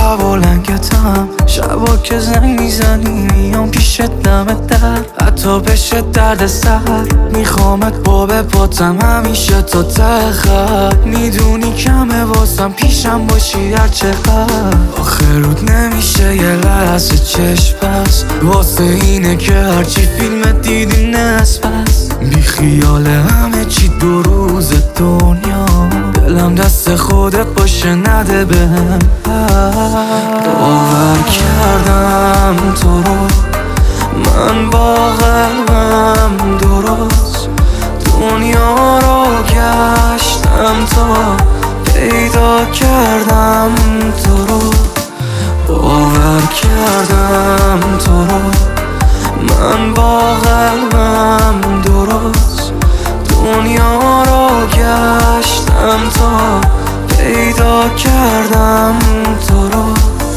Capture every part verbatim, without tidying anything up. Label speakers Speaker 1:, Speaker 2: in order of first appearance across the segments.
Speaker 1: هوا لنگتم، شبا که زنگ میزنی میام پیشت دمت در، حتی بشه درد سر میخوامت با بپاتم همیشه تا ته خط. میدونی کمه واسم پیشم باشی هر چقدر، آخه رود نمیشه یه لحظه چشم بس، واسه اینه که هرچی فیلمت دیدی نصف بس. بی خیال همه چی دو روز دنیا، دلم دست خودت باشه نده بهم. باور کردم تو رو من با قلبم درست، دنیا رو گشتم تا پیدا کردم تو رو. باور کردم تو رو من با قلبم درست، دنیا رو گشتم تا پیدا کردم تو رو.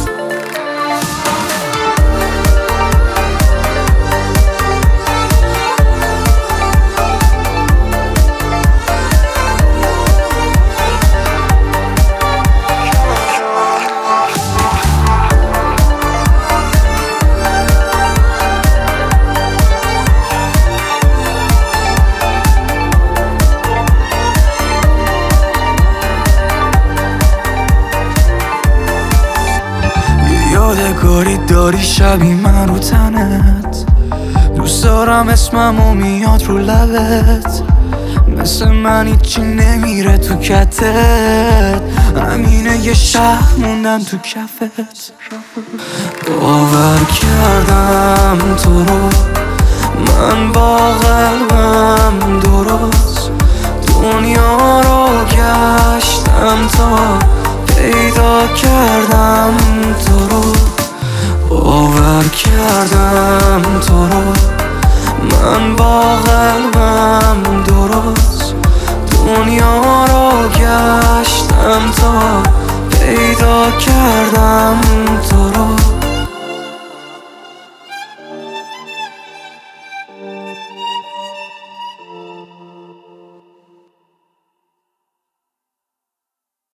Speaker 1: یادگاری داری شبی من رو تنت، دوست دارم اسممو میاد رو لبت، مثل من هیچی نمیره تو کتت، همینه یه شهر موندم تو کفت. باور کردم تو رو من با قلبم درست، دنیا رو گشتم تا پیدا کردم